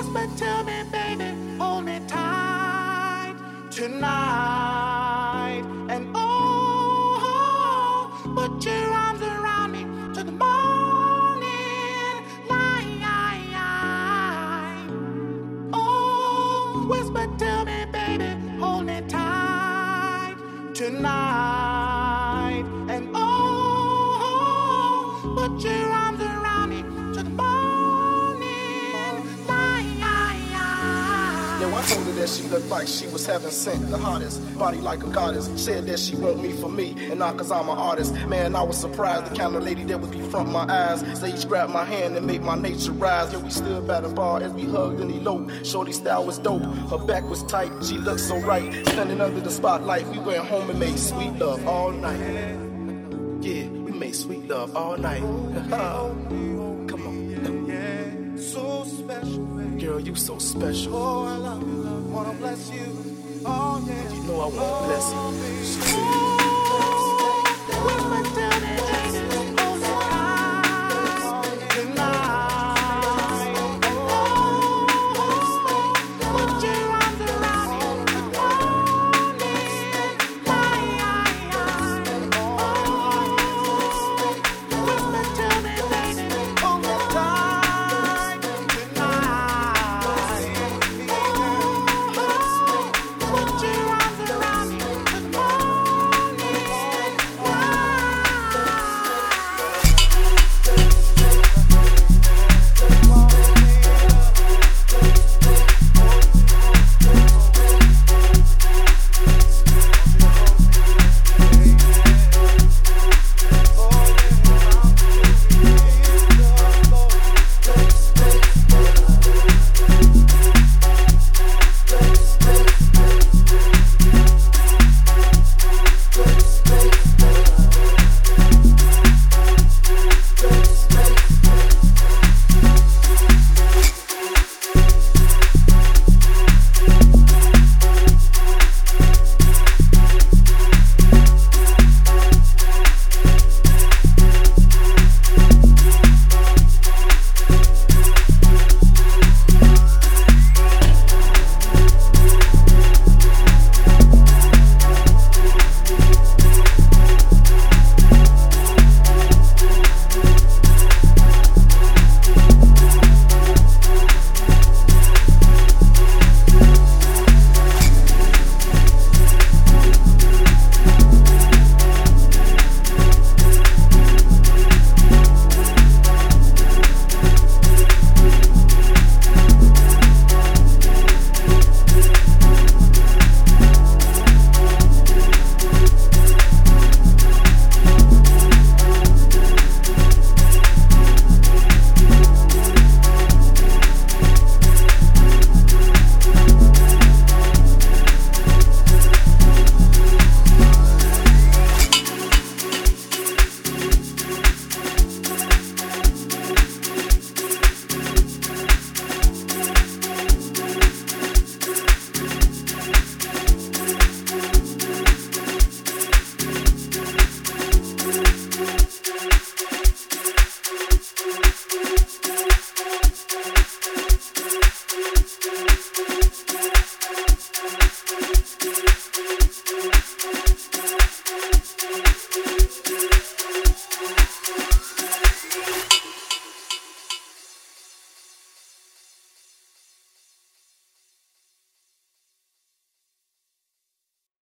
Whisper to me, baby, hold me tight tonight. And oh, put your arms around me to the morning light. Oh, whisper to me, baby, hold me tight tonight. And oh, put your arms around me to the morning light. Yo, I told her that she looked like she was heaven sent, the hottest, body like a goddess. Said that she want me for me, and not cause I'm an artist. Man, I was surprised, the kind of lady that would be front my eyes. Sage grabbed my hand and made my nature rise. Yo, we stood by the bar as we hugged and eloped. Shorty style was dope, her back was tight, she looked so right. Standing under the spotlight, we went home and made sweet love all night. Yeah, we made sweet love all night. Come on. So special, Girl, you so special. oh, I love you, love, wanna bless you, oh yeah. You know I wanna bless you. Whisper to